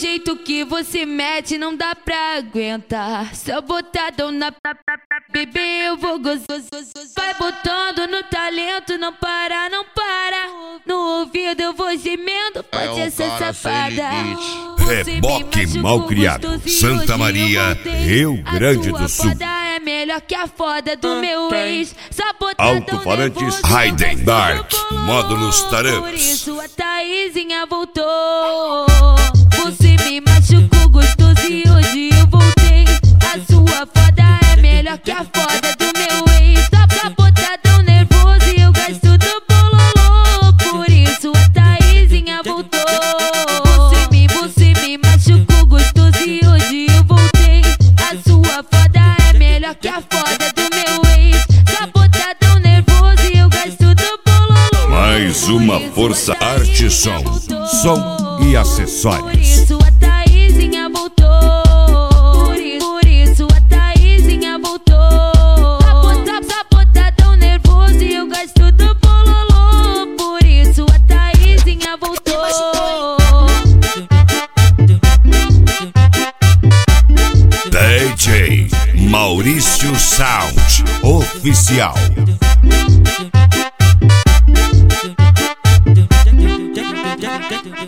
jeito que você mete não dá pra aguentar. Só botadão na bebê, eu vou gozar. Vai botando no talento, não para, não para. No ouvido eu vou gemendo, pode essa safada. Reboque Malcriado, Santa Maria, Rio Grande do Sul. É melhor que a foda do meu ex. Só botadão Alto-falantes Raiden Dark, módulos Por Taramps. isso a Taizinha voltou. Você me machucou gostoso e hoje eu voltei. A sua foda é melhor que a foda do meu ex. Tá botadão nervoso e eu gasto do bololô. Por isso a Taizinha voltou. Você me machucou gostoso e hoje eu voltei. A sua foda é melhor que a foda do meu ex. Tá botadão nervoso e eu gasto do bololô. Mais uma Força Arte Som, som e Por acessórios. isso a Taizinha voltou. Por isso a Taizinha voltou. Tá botadão nervoso e eu gasto do bololô. Por isso a Taizinha voltou. DJ Maurício Sound Oficial.